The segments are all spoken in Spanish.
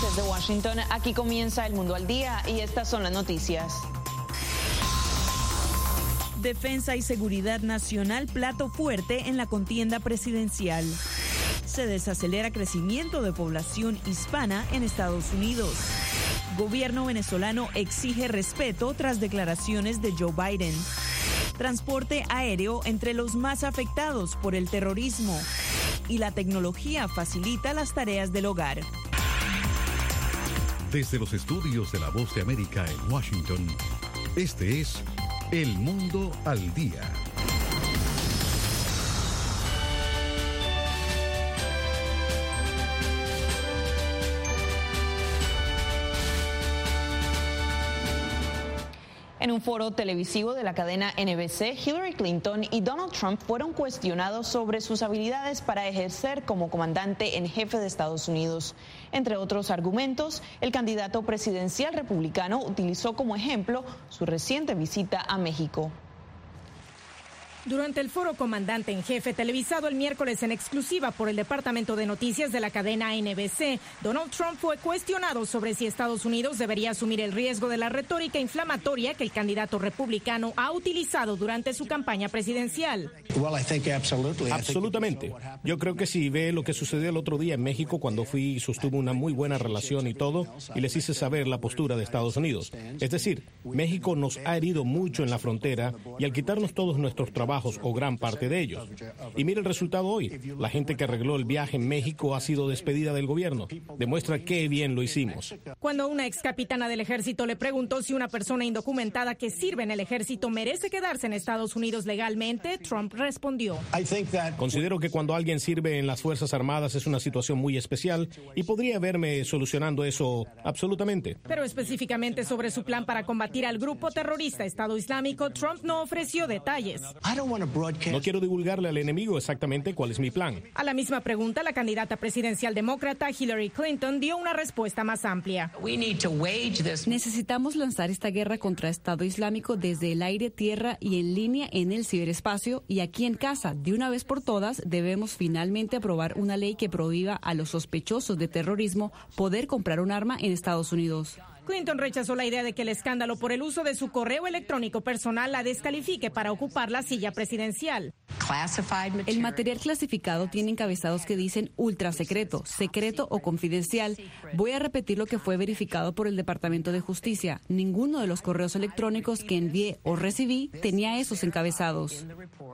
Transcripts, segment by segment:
desde Washington, aquí comienza El Mundo al Día y estas son las noticias. Defensa y seguridad nacional, plato fuerte en la contienda presidencial. Se desacelera crecimiento de población hispana en Estados Unidos. Gobierno venezolano exige respeto tras declaraciones de Joe Biden. Transporte aéreo entre los más afectados por el terrorismo. Y la tecnología facilita las tareas del hogar. Desde los estudios de La Voz de América en Washington, este es El Mundo al Día. En un foro televisivo de la cadena NBC, Hillary Clinton y Donald Trump fueron cuestionados sobre sus habilidades para ejercer como comandante en jefe de Estados Unidos. Entre otros argumentos, el candidato presidencial republicano utilizó como ejemplo su reciente visita a México. Durante el foro comandante en jefe televisado el miércoles en exclusiva por el Departamento de Noticias de la cadena NBC, Donald Trump fue cuestionado sobre si Estados Unidos debería asumir el riesgo de la retórica inflamatoria que el candidato republicano ha utilizado durante su campaña presidencial. Absolutamente. Yo creo que si ve lo que sucedió el otro día en México cuando fui y sostuvo una muy buena relación y todo, y les hice saber la postura de Estados Unidos. Es decir, México nos ha herido mucho en la frontera y al quitarnos todos nuestros trabajos, o gran parte de ellos. Y mire el resultado hoy. La gente que arregló el viaje en México ha sido despedida del gobierno. Demuestra qué bien lo hicimos. Cuando una ex capitana del ejército le preguntó si una persona indocumentada que sirve en el ejército merece quedarse en Estados Unidos legalmente, Trump respondió: Considero que cuando alguien sirve en las Fuerzas Armadas es una situación muy especial y podría verme solucionando eso absolutamente. Pero específicamente sobre su plan para combatir al grupo terrorista Estado Islámico, Trump no ofreció detalles. No quiero divulgarle al enemigo exactamente cuál es mi plan. A la misma pregunta, la candidata presidencial demócrata Hillary Clinton dio una respuesta más amplia. Necesitamos lanzar esta guerra contra Estado Islámico desde el aire, tierra y en línea en el ciberespacio y aquí en casa. De una vez por todas, debemos finalmente aprobar una ley que prohíba a los sospechosos de terrorismo poder comprar un arma en Estados Unidos. Clinton rechazó la idea de que el escándalo por el uso de su correo electrónico personal la descalifique para ocupar la silla presidencial. El material clasificado tiene encabezados que dicen ultra secreto, secreto o confidencial. Voy a repetir lo que fue verificado por el Departamento de Justicia. Ninguno de los correos electrónicos que envié o recibí tenía esos encabezados.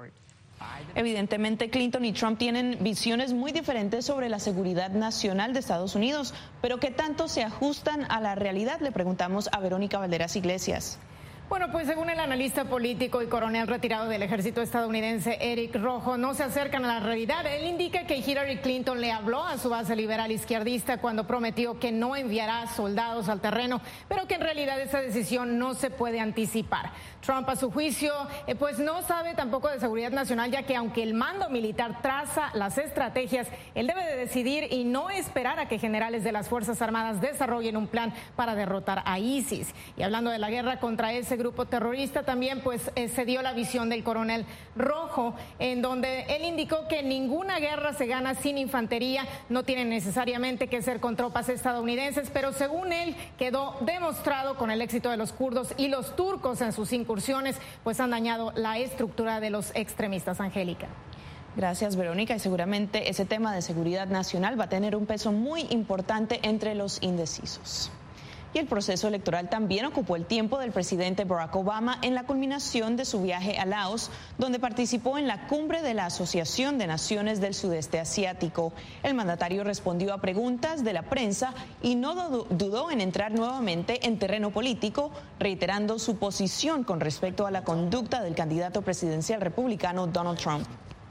Evidentemente, Clinton y Trump tienen visiones muy diferentes sobre la seguridad nacional de Estados Unidos, pero ¿qué tanto se ajustan a la realidad? Le preguntamos a Verónica Valderas Iglesias. Bueno, pues según el analista político y coronel retirado del ejército estadounidense Eric Rojo, no se acercan a la realidad. Él indica que Hillary Clinton le habló a su base liberal izquierdista cuando prometió que no enviará soldados al terreno, pero que en realidad esa decisión no se puede anticipar. Trump, a su juicio, pues no sabe tampoco de seguridad nacional, ya que aunque el mando militar traza las estrategias, él debe de decidir y no esperar a que generales de las Fuerzas Armadas desarrollen un plan para derrotar a ISIS. Y hablando de la guerra contra ese grupo terrorista, también pues se dio la visión del coronel Rojo, en donde él indicó que ninguna guerra se gana sin infantería, no tiene necesariamente que ser con tropas estadounidenses, pero según él quedó demostrado con el éxito de los kurdos y los turcos en sus incursiones, pues han dañado la estructura de los extremistas. Angélica. Gracias, Verónica, y seguramente ese tema de seguridad nacional va a tener un peso muy importante entre los indecisos. Y el proceso electoral también ocupó el tiempo del presidente Barack Obama en la culminación de su viaje a Laos, donde participó en la cumbre de la Asociación de Naciones del Sudeste Asiático. El mandatario respondió a preguntas de la prensa y no dudó en entrar nuevamente en terreno político, reiterando su posición con respecto a la conducta del candidato presidencial republicano Donald Trump.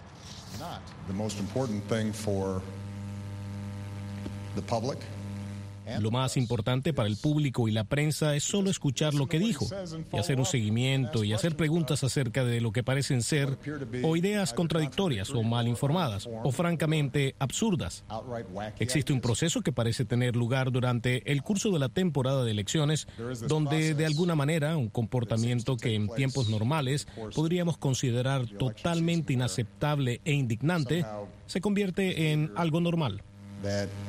The most important thing for the public. Lo más importante para el público y la prensa es solo escuchar lo que dijo y hacer un seguimiento y hacer preguntas acerca de lo que parecen ser o ideas contradictorias o mal informadas o francamente absurdas. Existe un proceso que parece tener lugar durante el curso de la temporada de elecciones donde de alguna manera un comportamiento que en tiempos normales podríamos considerar totalmente inaceptable e indignante se convierte en algo normal.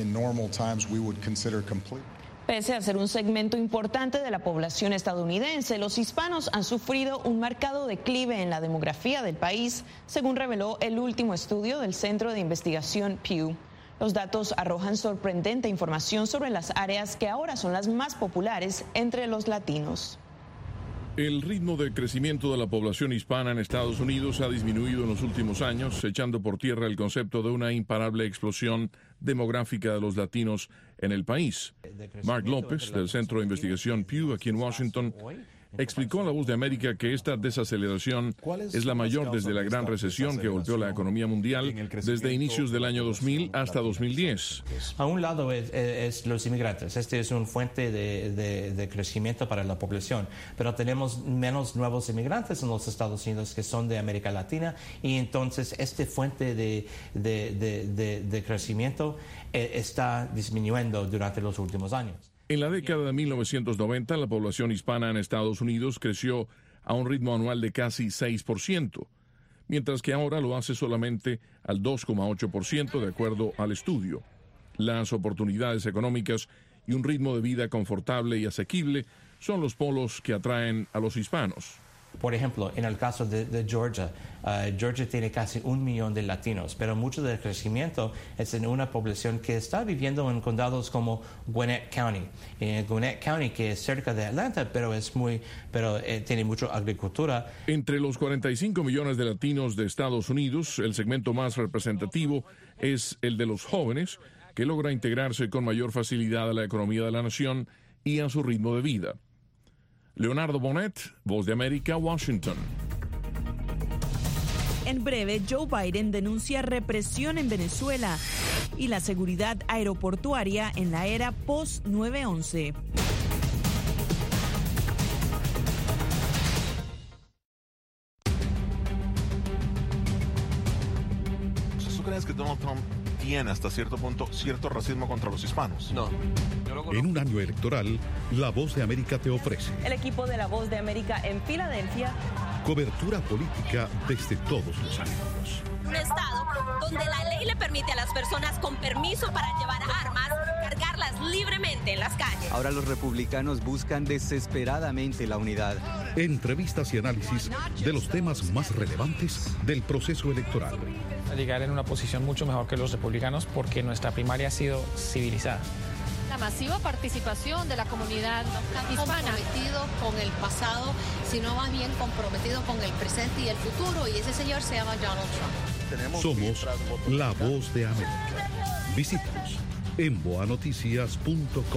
in normal times we would consider complete. Pese a ser un segmento importante de la población estadounidense, los hispanos han sufrido un marcado declive en la demografía del país, según reveló el último estudio del Centro de Investigación Pew. Los datos arrojan sorprendente información sobre las áreas que ahora son las más populares entre los latinos. El ritmo de crecimiento de la población hispana en Estados Unidos ha disminuido en los últimos años, echando por tierra el concepto de una imparable explosión demográfica de los latinos en el país. Mark López, del Centro de Investigación Pew, aquí en Washington, explicó a La Voz de América que esta desaceleración es la mayor desde la gran recesión que golpeó la economía mundial desde inicios del año 2000 hasta 2010. A un lado es los inmigrantes. Este es una fuente de crecimiento para la población, pero tenemos menos nuevos inmigrantes en los Estados Unidos que son de América Latina, y entonces esta fuente de crecimiento está disminuyendo durante los últimos años. En la década de 1990, la población hispana en Estados Unidos creció a un ritmo anual de casi 6%, mientras que ahora lo hace solamente al 2,8% de acuerdo al estudio. Las oportunidades económicas y un ritmo de vida confortable y asequible son los polos que atraen a los hispanos. Por ejemplo, en el caso de Georgia, Georgia tiene casi 1 millón de latinos, pero mucho del crecimiento es en una población que está viviendo en condados como Gwinnett County. Gwinnett County, que es cerca de Atlanta, pero tiene mucha agricultura. Entre los 45 millones de latinos de Estados Unidos, el segmento más representativo es el de los jóvenes, que logra integrarse con mayor facilidad a la economía de la nación y a su ritmo de vida. Leonardo Bonet, Voz de América, Washington. En breve, Joe Biden denuncia represión en Venezuela y la seguridad aeroportuaria en la era post-9/11. ¿Tú crees que Donald Trump tiene hasta cierto punto cierto racismo contra los hispanos? No. En un año electoral, La Voz de América te ofrece el equipo de La Voz de América en Filadelfia. Cobertura política desde todos los ángulos. Un estado donde la ley le permite a las personas con permiso para llevar armas cargarlas libremente en las calles. Ahora los republicanos buscan desesperadamente la unidad. Entrevistas y análisis de los temas más relevantes del proceso electoral. Llegar en una posición mucho mejor que los republicanos porque nuestra primaria ha sido civilizada. La masiva participación de la comunidad hispana. Comprometido con el pasado, sino más bien comprometido con el presente y el futuro, y ese señor se llama Donald Trump. Somos La Voz de América. Visítanos en boanoticias.com.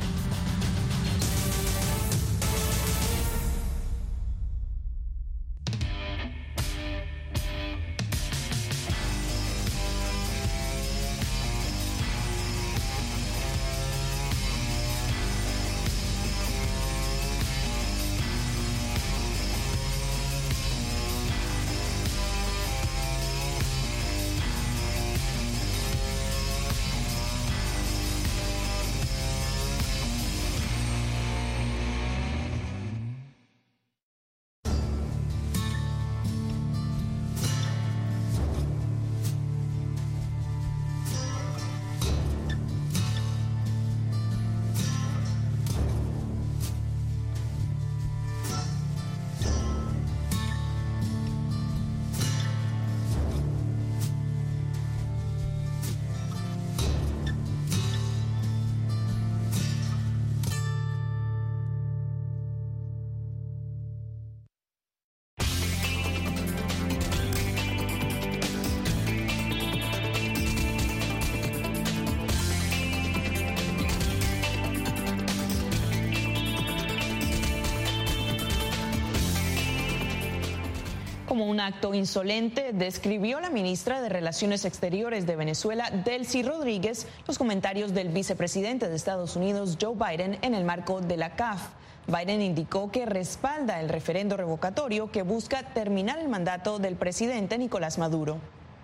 Como un acto insolente, describió la ministra de Relaciones Exteriores de Venezuela, Delcy Rodríguez, los comentarios del vicepresidente de Estados Unidos, Joe Biden, en el marco de la CAF. Biden indicó que respalda el referendo revocatorio que busca terminar el mandato del presidente Nicolás Maduro.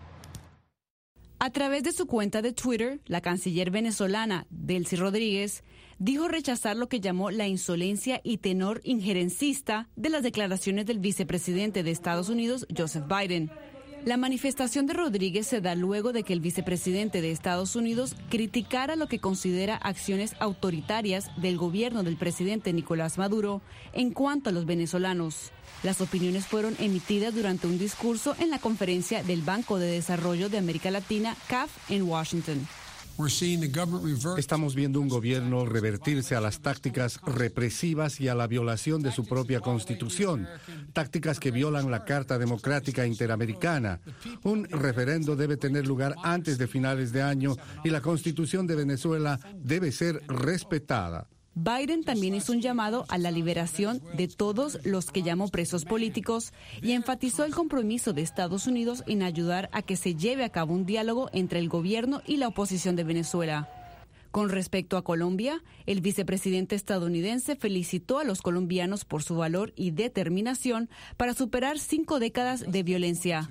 A través de su cuenta de Twitter, la canciller venezolana, Delcy Rodríguez, dijo rechazar lo que llamó la insolencia y tenor injerencista de las declaraciones del vicepresidente de Estados Unidos, Joseph Biden. La manifestación de Rodríguez se da luego de que el vicepresidente de Estados Unidos criticara lo que considera acciones autoritarias del gobierno del presidente Nicolás Maduro en cuanto a los venezolanos. Las opiniones fueron emitidas durante un discurso en la conferencia del Banco de Desarrollo de América Latina, CAF, en Washington. Estamos viendo un gobierno revertirse a las tácticas represivas y a la violación de su propia constitución, tácticas que violan la Carta Democrática Interamericana. Un referendo debe tener lugar antes de finales de año y la constitución de Venezuela debe ser respetada. Biden también hizo un llamado a la liberación de todos los que llamó presos políticos y enfatizó el compromiso de Estados Unidos en ayudar a que se lleve a cabo un diálogo entre el gobierno y la oposición de Venezuela. Con respecto a Colombia, el vicepresidente estadounidense felicitó a los colombianos por su valor y determinación para superar 5 décadas de violencia.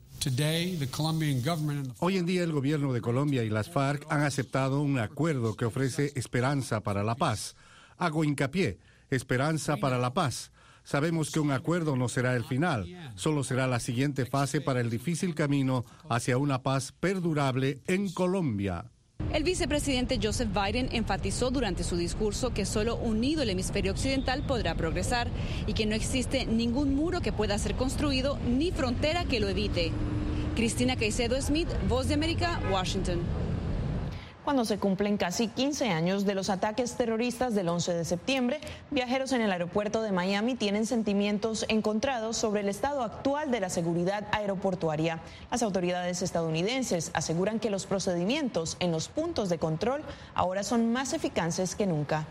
Hoy en día el gobierno de Colombia y las FARC han aceptado un acuerdo que ofrece esperanza para la paz. Hago hincapié, esperanza para la paz. Sabemos que un acuerdo no será el final, solo será la siguiente fase para el difícil camino hacia una paz perdurable en Colombia. El vicepresidente Joseph Biden enfatizó durante su discurso que solo unido el hemisferio occidental podrá progresar y que no existe ningún muro que pueda ser construido ni frontera que lo evite. Cristina Caicedo Smith, Voz de América, Washington. Cuando se cumplen casi 15 años de los ataques terroristas del 11 de septiembre, viajeros en el aeropuerto de Miami tienen sentimientos encontrados sobre el estado actual de la seguridad aeroportuaria. Las autoridades estadounidenses aseguran que los procedimientos en los puntos de control ahora son más eficaces que nunca.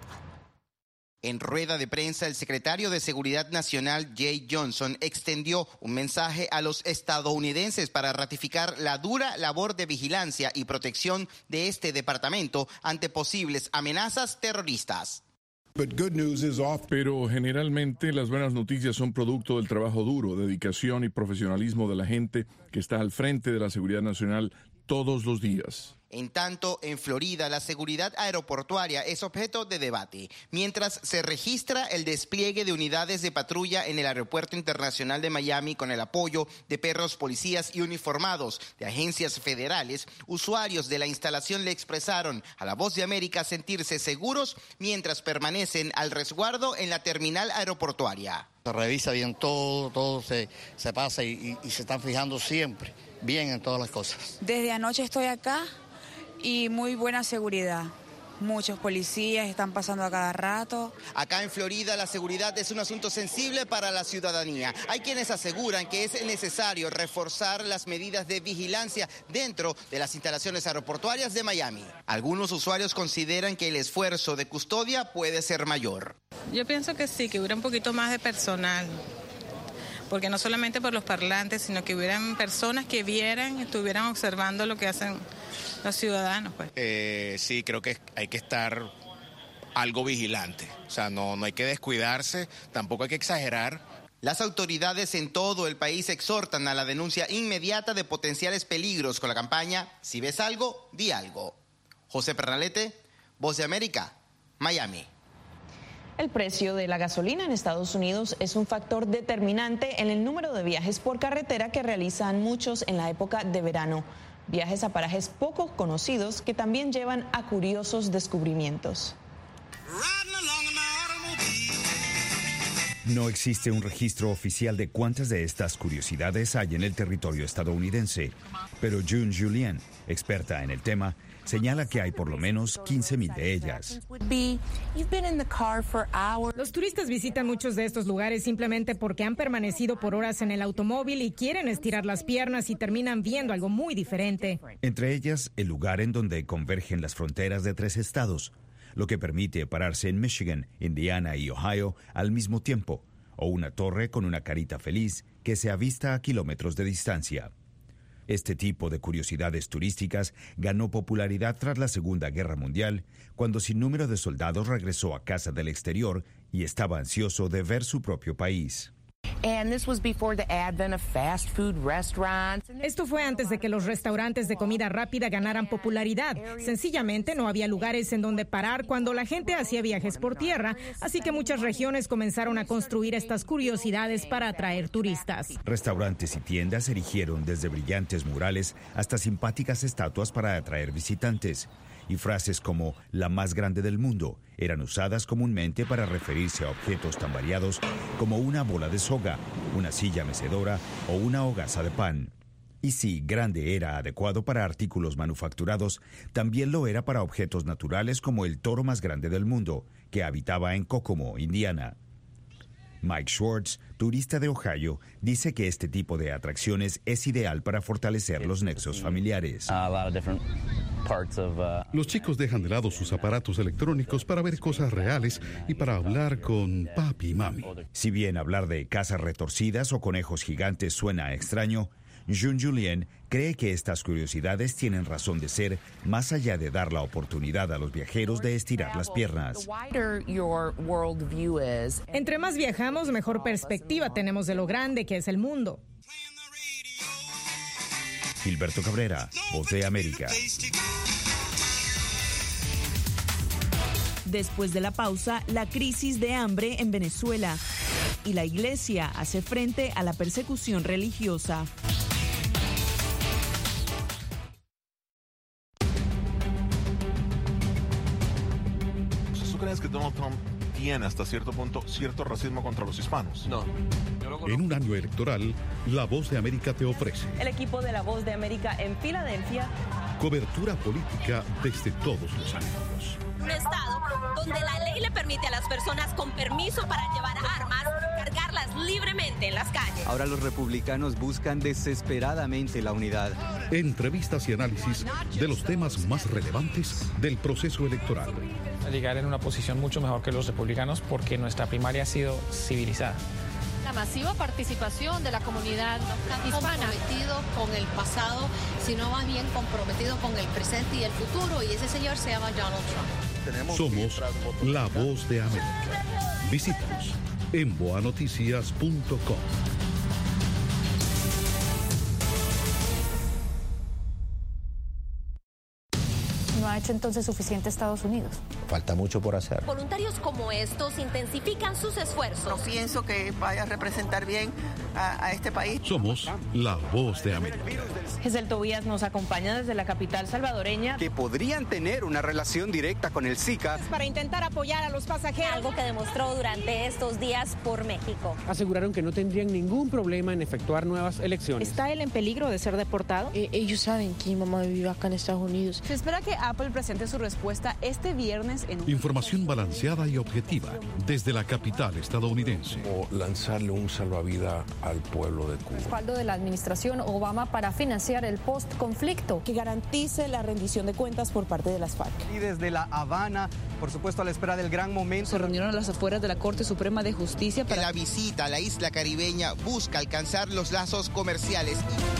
En rueda de prensa, el secretario de Seguridad Nacional, Jay Johnson, extendió un mensaje a los estadounidenses para ratificar la dura labor de vigilancia y protección de este departamento ante posibles amenazas terroristas. Pero generalmente las buenas noticias son producto del trabajo duro, dedicación y profesionalismo de la gente que está al frente de la seguridad nacional todos los días. En tanto, en Florida, la seguridad aeroportuaria es objeto de debate, mientras se registra el despliegue de unidades de patrulla en el Aeropuerto Internacional de Miami con el apoyo de perros policías y uniformados de agencias federales. Usuarios de la instalación le expresaron a La Voz de América sentirse seguros mientras permanecen al resguardo en la terminal aeroportuaria. Se revisa bien todo se pasa y se están fijando siempre bien en todas las cosas. Desde anoche estoy acá. Y muy buena seguridad. Muchos policías están pasando a cada rato. Acá en Florida la seguridad es un asunto sensible para la ciudadanía. Hay quienes aseguran que es necesario reforzar las medidas de vigilancia dentro de las instalaciones aeroportuarias de Miami. Algunos usuarios consideran que el esfuerzo de custodia puede ser mayor. Yo pienso que sí, que hubiera un poquito más de personal. Porque no solamente por los parlantes, sino que hubieran personas que vieran, estuvieran observando lo que hacen los ciudadanos. Pues. Sí, creo que hay que estar algo vigilante. O sea, no hay que descuidarse, tampoco hay que exagerar. Las autoridades en todo el país exhortan a la denuncia inmediata de potenciales peligros con la campaña Si ves algo, di algo. José Pernalete, Voz de América, Miami. El precio de la gasolina en Estados Unidos es un factor determinante en el número de viajes por carretera que realizan muchos en la época de verano. Viajes a parajes poco conocidos que también llevan a curiosos descubrimientos. No existe un registro oficial de cuántas de estas curiosidades hay en el territorio estadounidense, pero June Julien, experta en el tema, señala que hay por lo menos 15,000 de ellas. Los turistas visitan muchos de estos lugares simplemente porque han permanecido por horas en el automóvil y quieren estirar las piernas y terminan viendo algo muy diferente. Entre ellas, el lugar en donde convergen las fronteras de 3 estados, lo que permite pararse en Michigan, Indiana y Ohio al mismo tiempo, o una torre con una carita feliz que se avista a kilómetros de distancia. Este tipo de curiosidades turísticas ganó popularidad tras la Segunda Guerra Mundial, cuando sin número de soldados regresó a casa del exterior y estaba ansioso de ver su propio país. Esto fue antes de que los restaurantes de comida rápida ganaran popularidad. Sencillamente no había lugares en donde parar cuando la gente hacía viajes por tierra, así que muchas regiones comenzaron a construir estas curiosidades para atraer turistas. Restaurantes y tiendas erigieron desde brillantes murales hasta simpáticas estatuas para atraer visitantes. Y frases como «la más grande del mundo» eran usadas comúnmente para referirse a objetos tan variados como una bola de soga, una silla mecedora o una hogaza de pan. Y si grande era adecuado para artículos manufacturados, también lo era para objetos naturales como el toro más grande del mundo, que habitaba en Kokomo, Indiana. Mike Schwartz, turista de Ohio, dice que este tipo de atracciones es ideal para fortalecer los nexos familiares. Los chicos dejan de lado sus aparatos electrónicos para ver cosas reales y para hablar con papi y mami. Si bien hablar de casas retorcidas o conejos gigantes suena extraño, Jun Julien cree que estas curiosidades tienen razón de ser, más allá de dar la oportunidad a los viajeros de estirar las piernas. Entre más viajamos, mejor perspectiva tenemos de lo grande que es el mundo. Gilberto Cabrera, Voz de América. Después de la pausa, la crisis de hambre en Venezuela y la Iglesia hace frente a la persecución religiosa. ¿Tú crees que Donald Trump tiene hasta cierto punto cierto racismo contra los hispanos? No. En un año electoral, La Voz de América te ofrece El equipo de La Voz de América en Filadelfia. Cobertura política desde todos los ángulos. Un estado donde la ley le permite a las personas con permiso para llevar armas cargarlas libremente en las calles. Ahora los republicanos buscan desesperadamente la unidad. Entrevistas y análisis de los temas más relevantes del proceso electoral. Llegar en una posición mucho mejor que los republicanos porque nuestra primaria ha sido civilizada. La masiva participación de la comunidad hispana. Comprometido con el pasado, sino más bien comprometido con el presente y el futuro, y ese señor se llama Donald Trump. Somos La Voz de América. Visítanos en boanoticias.com. ¿No ha hecho entonces suficiente Estados Unidos? Falta mucho por hacer. Voluntarios como estos intensifican sus esfuerzos. No pienso que vaya a representar bien a este país. Somos La Voz de América. Gesell Tobías nos acompaña desde la capital salvadoreña. Que podrían tener una relación directa con el Zika. Para intentar apoyar a los pasajeros. Algo que demostró durante estos días por México. Aseguraron que no tendrían ningún problema en efectuar nuevas elecciones. ¿Está él en peligro de ser deportado? Ellos saben que mi mamá vive acá en Estados Unidos. Se espera que Apple presente su respuesta este viernes en Información balanceada y objetiva desde la capital estadounidense. O lanzarle un salvavidas al pueblo de Cuba. Respaldo de la administración Obama para financiar el post-conflicto. Que garantice la rendición de cuentas por parte de las FARC. Y desde La Habana, por supuesto a la espera del gran momento. Se reunieron a las afueras de la Corte Suprema de Justicia para... La visita a la isla caribeña busca alcanzar los lazos comerciales.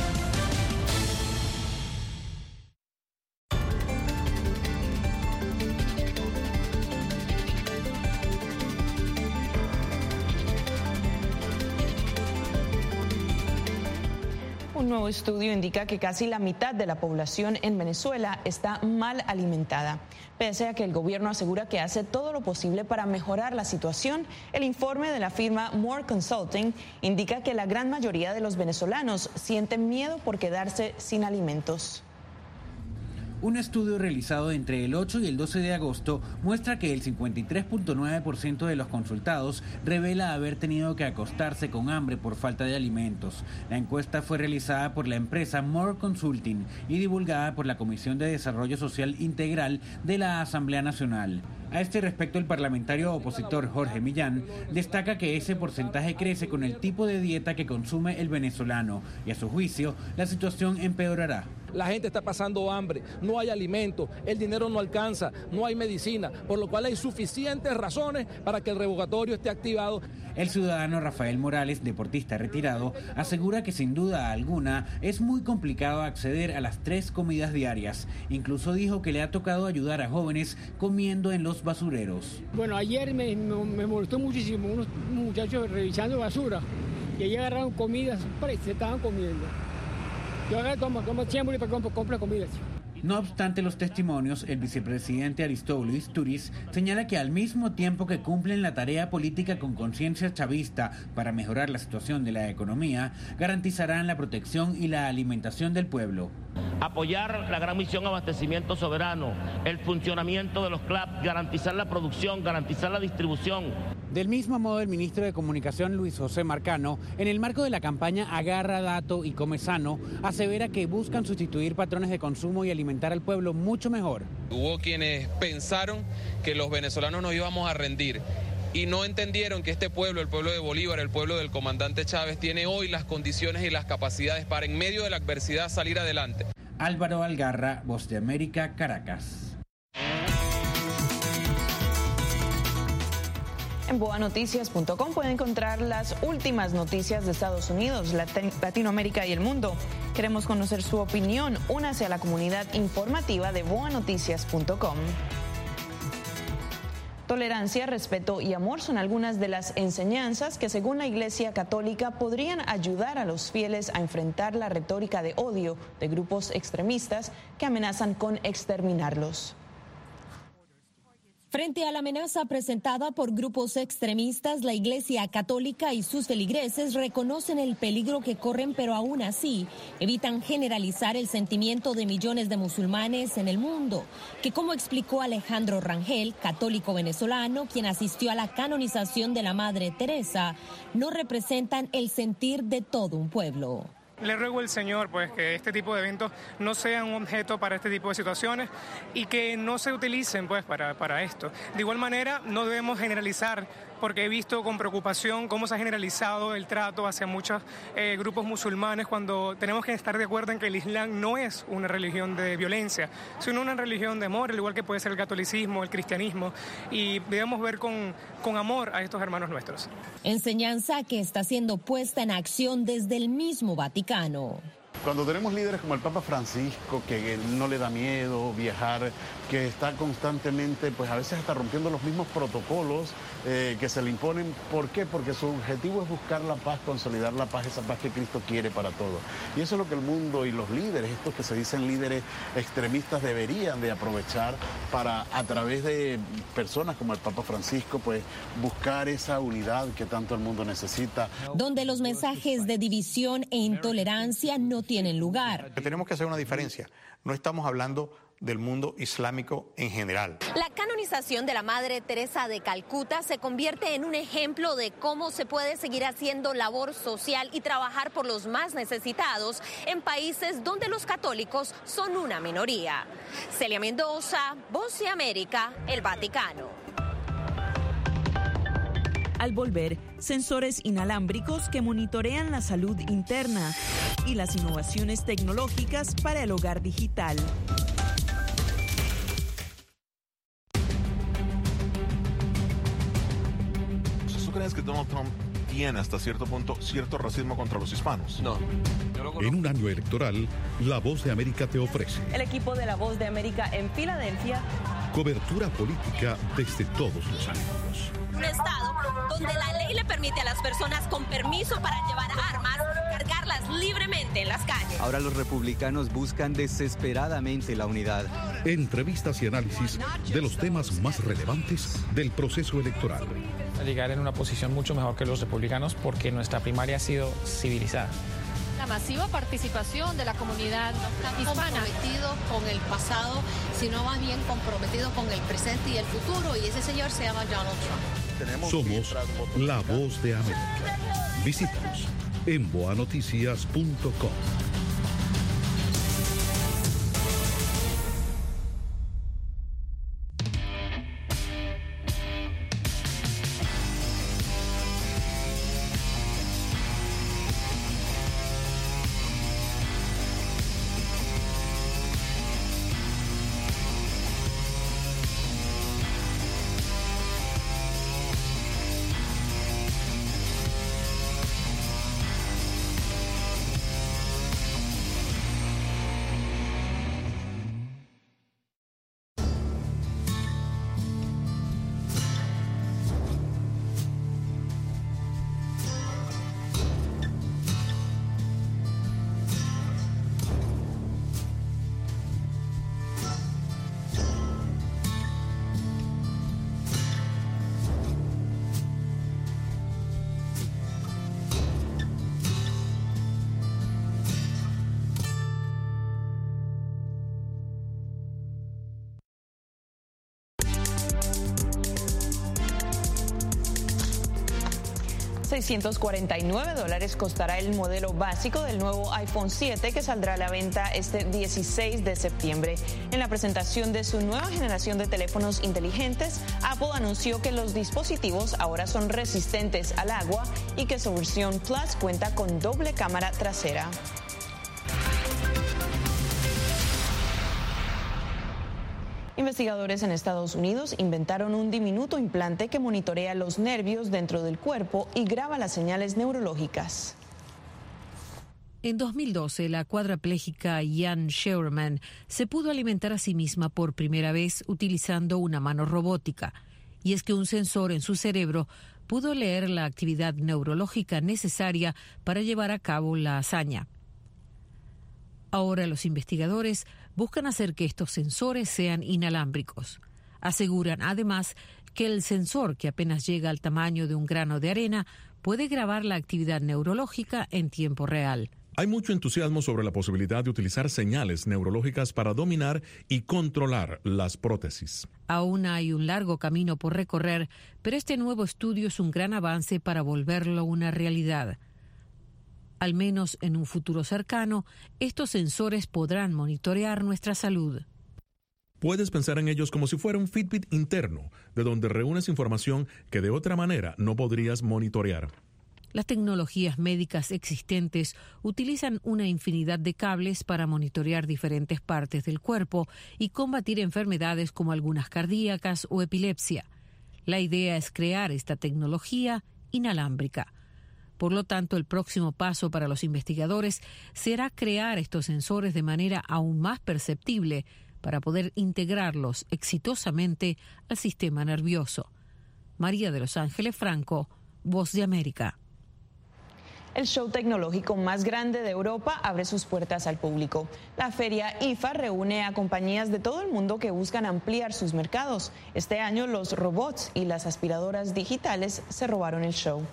Un nuevo estudio indica que casi la mitad de la población en Venezuela está mal alimentada. Pese a que el gobierno asegura que hace todo lo posible para mejorar la situación, el informe de la firma More Consulting indica que la gran mayoría de los venezolanos sienten miedo por quedarse sin alimentos. Un estudio realizado entre el 8 y el 12 de agosto muestra que el 53.9% de los consultados revela haber tenido que acostarse con hambre por falta de alimentos. La encuesta fue realizada por la empresa More Consulting y divulgada por la Comisión de Desarrollo Social Integral de la Asamblea Nacional. A este respecto, el parlamentario opositor Jorge Millán destaca que ese porcentaje crece con el tipo de dieta que consume el venezolano y, a su juicio, la situación empeorará. La gente está pasando hambre, no hay alimento, el dinero no alcanza, no hay medicina, por lo cual hay suficientes razones para que el revocatorio esté activado. El ciudadano Rafael Morales, deportista retirado, asegura que sin duda alguna es muy complicado acceder a las 3 comidas diarias. Incluso dijo que le ha tocado ayudar a jóvenes comiendo en los basureros. Bueno, ayer me molestó muchísimo unos muchachos revisando basura Y ahí agarraron comida, se estaban comiendo. Yo agarré como siempre para comprar comida. No obstante los testimonios, el vicepresidente Aristóbulo Istúriz señala que al mismo tiempo que cumplen la tarea política con conciencia chavista para mejorar la situación de la economía, garantizarán la protección y la alimentación del pueblo. Apoyar la gran misión abastecimiento soberano, el funcionamiento de los CLAP, garantizar la producción, garantizar la distribución. Del mismo modo, el ministro de Comunicación, Luis José Marcano, en el marco de la campaña Agarra Dato y Come Sano, asevera que buscan sustituir patrones de consumo y alimentar al pueblo mucho mejor. Hubo quienes pensaron que los venezolanos nos íbamos a rendir y no entendieron que este pueblo, el pueblo de Bolívar, el pueblo del comandante Chávez, tiene hoy las condiciones y las capacidades para en medio de la adversidad salir adelante. Álvaro Algarra, Voz de América, Caracas. En boanoticias.com puede encontrar las últimas noticias de Estados Unidos, Latinoamérica y el mundo. Queremos conocer su opinión. Únase a la comunidad informativa de boanoticias.com. Tolerancia, respeto y amor son algunas de las enseñanzas que, según la Iglesia Católica, podrían ayudar a los fieles a enfrentar la retórica de odio de grupos extremistas que amenazan con exterminarlos. Frente a la amenaza presentada por grupos extremistas, la Iglesia Católica y sus feligreses reconocen el peligro que corren, pero aún así evitan generalizar el sentimiento de millones de musulmanes en el mundo, que, como explicó Alejandro Rangel, católico venezolano, quien asistió a la canonización de la Madre Teresa, no representan el sentir de todo un pueblo. Le ruego al Señor pues que este tipo de eventos no sean un objeto para este tipo de situaciones y que no se utilicen pues para esto. De igual manera, no debemos generalizar, porque he visto con preocupación cómo se ha generalizado el trato hacia muchos grupos musulmanes, cuando tenemos que estar de acuerdo en que el Islam no es una religión de violencia, sino una religión de amor, al igual que puede ser el catolicismo, el cristianismo, y debemos ver con amor a estos hermanos nuestros. Enseñanza que está siendo puesta en acción desde el mismo Vaticano. Cuando tenemos líderes como el Papa Francisco, que no le da miedo viajar, que está constantemente, pues a veces hasta rompiendo los mismos protocolos que se le imponen. ¿Por qué? Porque su objetivo es buscar la paz, consolidar la paz, esa paz que Cristo quiere para todos. Y eso es lo que el mundo y los líderes, estos que se dicen líderes extremistas, deberían de aprovechar para, a través de personas como el Papa Francisco, pues buscar esa unidad que tanto el mundo necesita. Donde los mensajes de división e intolerancia no tienen lugar. Tenemos que hacer una diferencia. No estamos hablando del mundo islámico en general. La canonización de la Madre Teresa de Calcuta se convierte en un ejemplo de cómo se puede seguir haciendo labor social y trabajar por los más necesitados en países donde los católicos son una minoría. Celia Mendoza, Voz de América, el Vaticano. Al volver, sensores inalámbricos que monitorean la salud interna y las innovaciones tecnológicas para el hogar digital. ¿Tú crees que Donald Trump tiene hasta cierto punto cierto racismo contra los hispanos? No. En un año electoral, La Voz de América te ofrece el equipo de La Voz de América en Filadelfia. Cobertura política desde todos los ángulos. Un estado donde la ley le permite a las personas con permiso para llevar armas cargarlas libremente en las calles. Ahora los republicanos buscan desesperadamente la unidad. Entrevistas y análisis de los temas más relevantes del proceso electoral. Llegar en una posición mucho mejor que los republicanos porque nuestra primaria ha sido civilizada. La masiva participación de la comunidad hispana. Comprometido con el pasado, sino más bien comprometido con el presente y el futuro, y ese señor se llama Donald Trump. Somos La Voz de América. Visítanos en boanoticias.com. $649 costará el modelo básico del nuevo iPhone 7 que saldrá a la venta este 16 de septiembre. En la presentación de su nueva generación de teléfonos inteligentes, Apple anunció que los dispositivos ahora son resistentes al agua y que su versión Plus cuenta con doble cámara trasera. Investigadores en Estados Unidos inventaron un diminuto implante que monitorea los nervios dentro del cuerpo y graba las señales neurológicas. En 2012, la cuadraplégica Jan Scherman se pudo alimentar a sí misma por primera vez utilizando una mano robótica. Y es que un sensor en su cerebro pudo leer la actividad neurológica necesaria para llevar a cabo la hazaña. Ahora los investigadores buscan hacer que estos sensores sean inalámbricos. Aseguran además que el sensor, que apenas llega al tamaño de un grano de arena, puede grabar la actividad neurológica en tiempo real. Hay mucho entusiasmo sobre la posibilidad de utilizar señales neurológicas para dominar y controlar las prótesis. Aún hay un largo camino por recorrer, pero este nuevo estudio es un gran avance para volverlo una realidad. Al menos en un futuro cercano, estos sensores podrán monitorear nuestra salud. Puedes pensar en ellos como si fuera un Fitbit interno, de donde reúnes información que de otra manera no podrías monitorear. Las tecnologías médicas existentes utilizan una infinidad de cables para monitorear diferentes partes del cuerpo y combatir enfermedades como algunas cardíacas o epilepsia. La idea es crear esta tecnología inalámbrica. Por lo tanto, el próximo paso para los investigadores será crear estos sensores de manera aún más perceptible para poder integrarlos exitosamente al sistema nervioso. María de Los Ángeles Franco, Voz de América. El show tecnológico más grande de Europa abre sus puertas al público. La feria IFA reúne a compañías de todo el mundo que buscan ampliar sus mercados. Este año los robots y las aspiradoras digitales se robaron el show.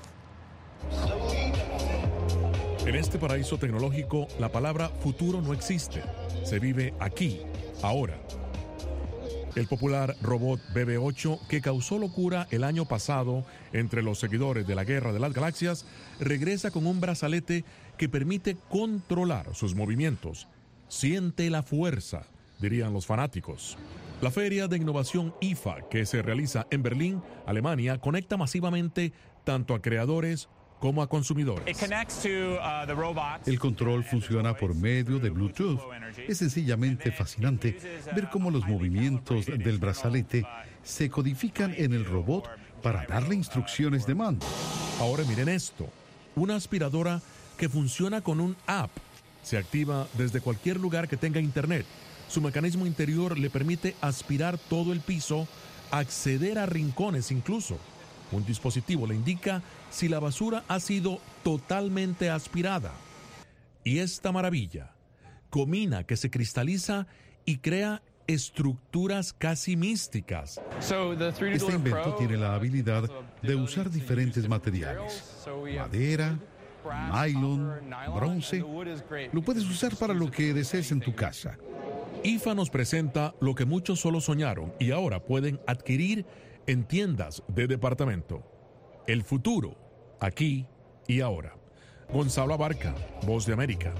En este paraíso tecnológico, la palabra futuro no existe. Se vive aquí, ahora. El popular robot BB-8, que causó locura el año pasado entre los seguidores de la Guerra de las Galaxias, regresa con un brazalete que permite controlar sus movimientos. Siente la fuerza, dirían los fanáticos. La Feria de Innovación IFA, que se realiza en Berlín, Alemania, conecta masivamente tanto a creadores como a consumidores. El control funciona por medio de Bluetooth. Es sencillamente fascinante ver cómo los movimientos del brazalete se codifican en el robot para darle instrucciones de mando. Ahora miren esto, una aspiradora que funciona con un app. Se activa desde cualquier lugar que tenga internet. Su mecanismo interior le permite aspirar todo el piso, acceder a rincones incluso. Un dispositivo le indica si la basura ha sido totalmente aspirada. Y esta maravilla, comina que se cristaliza y crea estructuras casi místicas. Este invento tiene la habilidad de usar diferentes materiales: madera, nylon, bronce. Lo puedes usar para lo que desees en tu casa. IFA nos presenta lo que muchos solo soñaron y ahora pueden adquirir en tiendas de departamento. El futuro, aquí y ahora. Gonzalo Abarca, Voz de América.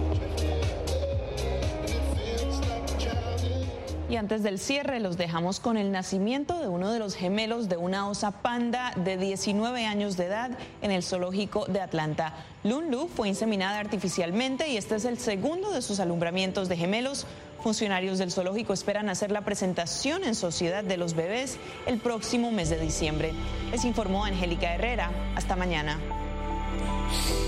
Y antes del cierre los dejamos con el nacimiento de uno de los gemelos de una osa panda de 19 años de edad en el zoológico de Atlanta. Lulu fue inseminada artificialmente y este es el segundo de sus alumbramientos de gemelos. Funcionarios del zoológico esperan hacer la presentación en sociedad de los bebés el próximo mes de diciembre. Les informó Angélica Herrera. Hasta mañana.